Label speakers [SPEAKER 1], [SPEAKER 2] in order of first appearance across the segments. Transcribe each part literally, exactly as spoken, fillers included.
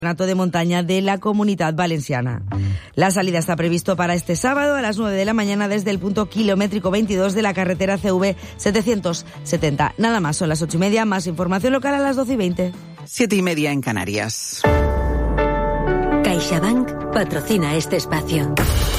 [SPEAKER 1] Campeonato de montaña de la Comunitat Valenciana. La salida está previsto para este sábado a las nueve de la mañana desde el punto kilométrico veintidós de la carretera C V setecientos setenta. Nada más, son las ocho y media, más información local a las doce y veinte.
[SPEAKER 2] Siete y media en Canarias.
[SPEAKER 3] CaixaBank patrocina este espacio.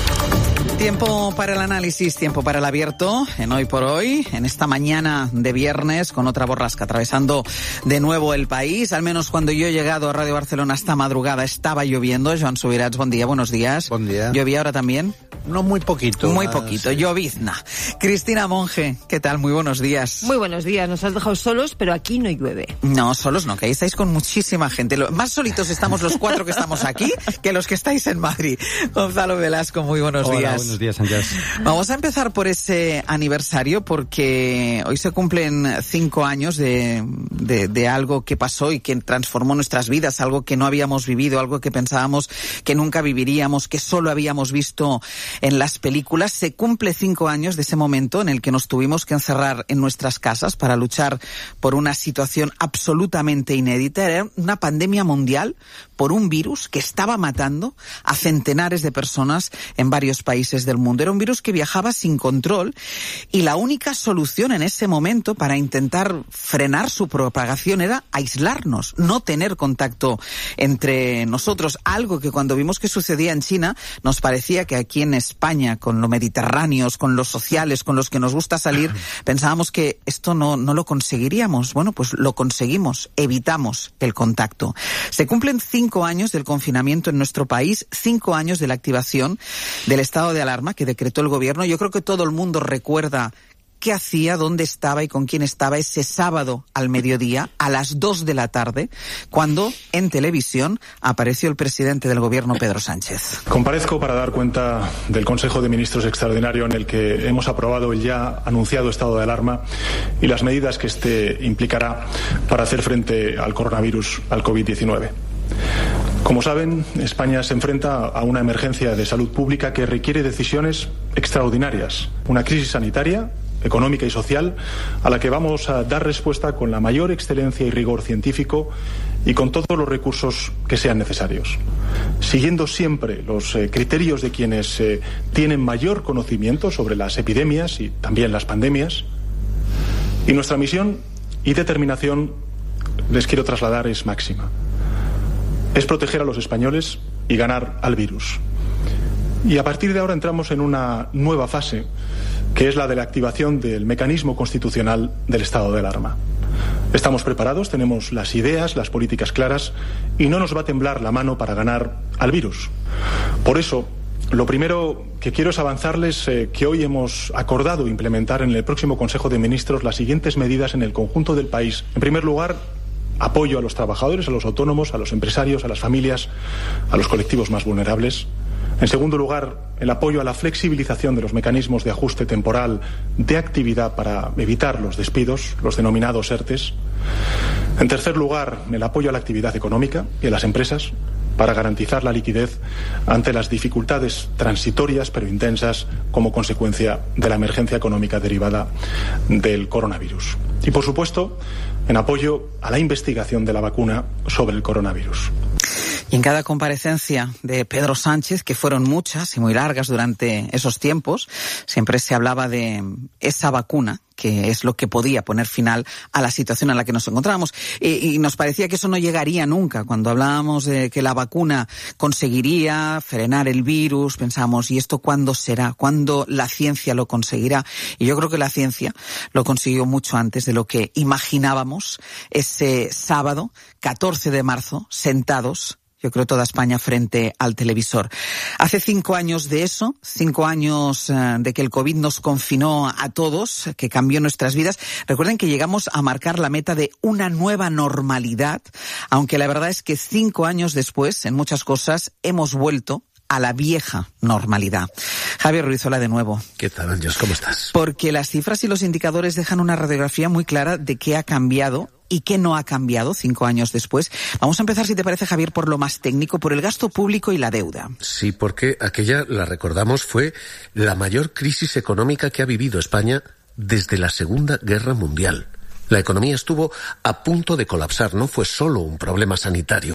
[SPEAKER 2] Tiempo para el análisis, tiempo para el abierto, en Hoy por Hoy, en esta mañana de viernes, con otra borrasca atravesando de nuevo el país. Al menos cuando yo he llegado a Radio Barcelona esta madrugada estaba lloviendo. Joan Subirats, buen día, buenos días.
[SPEAKER 4] Buen día.
[SPEAKER 2] ¿Llovía ahora también?
[SPEAKER 4] No, muy poquito.
[SPEAKER 2] Muy
[SPEAKER 4] más,
[SPEAKER 2] poquito,
[SPEAKER 4] sí.
[SPEAKER 2] llovizna. Cristina Monge, ¿qué tal? Muy buenos días.
[SPEAKER 5] Muy buenos días, nos has dejado solos, pero aquí no llueve.
[SPEAKER 2] No, solos no, que ahí estáis con muchísima gente. Lo, más solitos estamos los cuatro que estamos aquí que los que estáis en Madrid. Gonzalo Velasco, muy buenos
[SPEAKER 6] Hola,
[SPEAKER 2] días.
[SPEAKER 6] buenos días, Sánchez.
[SPEAKER 2] Vamos a empezar por ese aniversario porque hoy se cumplen cinco años de, de, de algo que pasó y que transformó nuestras vidas, algo que no habíamos vivido, algo que pensábamos que nunca viviríamos, que solo habíamos visto en las películas. Se cumple cinco años de ese momento en el que nos tuvimos que encerrar en nuestras casas para luchar por una situación absolutamente inédita. Era una pandemia mundial por un virus que estaba matando a centenares de personas en varios países del mundo. Era un virus que viajaba sin control y la única solución en ese momento para intentar frenar su propagación era aislarnos, no tener contacto entre nosotros. Algo que cuando vimos que sucedía en China nos parecía que aquí en España, con lo mediterráneos, con los sociales, con los que nos gusta salir, pensábamos que esto no, no lo conseguiríamos. Bueno, pues lo conseguimos, evitamos el contacto. Se cumplen cinco años del confinamiento en nuestro país, cinco años de la activación del estado de alarma que decretó el gobierno. Yo creo que todo el mundo recuerda qué hacía, dónde estaba y con quién estaba ese sábado al mediodía, a las dos de la tarde, cuando en televisión apareció el presidente del gobierno, Pedro Sánchez.
[SPEAKER 7] Comparezco para dar cuenta del Consejo de Ministros extraordinario en el que hemos aprobado el ya anunciado estado de alarma y las medidas que este implicará para hacer frente al coronavirus, al COVID diecinueve. Como saben, España se enfrenta a una emergencia de salud pública que requiere decisiones extraordinarias, una crisis sanitaria, económica y social, a la que vamos a dar respuesta con la mayor excelencia y rigor científico y con todos los recursos que sean necesarios, siguiendo siempre los eh, criterios de quienes eh, tienen mayor conocimiento sobre las epidemias y también las pandemias. Y nuestra misión y determinación, les quiero trasladar, es máxima. Es proteger a los españoles y ganar al virus. Y a partir de ahora entramos en una nueva fase, que es la de la activación del mecanismo constitucional del estado de alarma. Estamos preparados, tenemos las ideas, las políticas claras y no nos va a temblar la mano para ganar al virus. Por eso, lo primero que quiero es avanzarles eh, que hoy hemos acordado implementar en el próximo Consejo de Ministros las siguientes medidas en el conjunto del país. En primer lugar, apoyo a los trabajadores, a los autónomos, a los empresarios, a las familias, a los colectivos más vulnerables. En segundo lugar, el apoyo a la flexibilización de los mecanismos de ajuste temporal de actividad para evitar los despidos, los denominados ERTES. En tercer lugar, el apoyo a la actividad económica y a las empresas para garantizar la liquidez ante las dificultades transitorias pero intensas como consecuencia de la emergencia económica derivada del coronavirus. Y, por supuesto, en apoyo a la investigación de la vacuna sobre el coronavirus.
[SPEAKER 2] Y en cada comparecencia de Pedro Sánchez, que fueron muchas y muy largas durante esos tiempos, siempre se hablaba de esa vacuna, que es lo que podía poner final a la situación en la que nos encontrábamos. Y, y nos parecía que eso no llegaría nunca. Cuando hablábamos de que la vacuna conseguiría frenar el virus, pensábamos, ¿y esto cuándo será? ¿Cuándo la ciencia lo conseguirá? Y yo creo que la ciencia lo consiguió mucho antes de lo que imaginábamos ese sábado, catorce de marzo, sentados, yo creo, toda España frente al televisor. Hace cinco años de eso, cinco años eh, de que el COVID nos confinó a todos, que cambió nuestras vidas. Recuerden que llegamos a marcar la meta de una nueva normalidad, aunque la verdad es que cinco años después, en muchas cosas, hemos vuelto a la vieja normalidad. Javier Ruizola de nuevo.
[SPEAKER 4] ¿Qué tal, Ángeles? ¿Cómo estás?
[SPEAKER 2] Porque las cifras y los indicadores dejan una radiografía muy clara de qué ha cambiado y qué no ha cambiado cinco años después. Vamos a empezar, si te parece, Javier, por lo más técnico, por el gasto público y la deuda.
[SPEAKER 4] Sí, porque aquella, la recordamos, fue la mayor crisis económica que ha vivido España desde la Segunda Guerra Mundial. La economía estuvo a punto de colapsar, no fue solo un problema sanitario.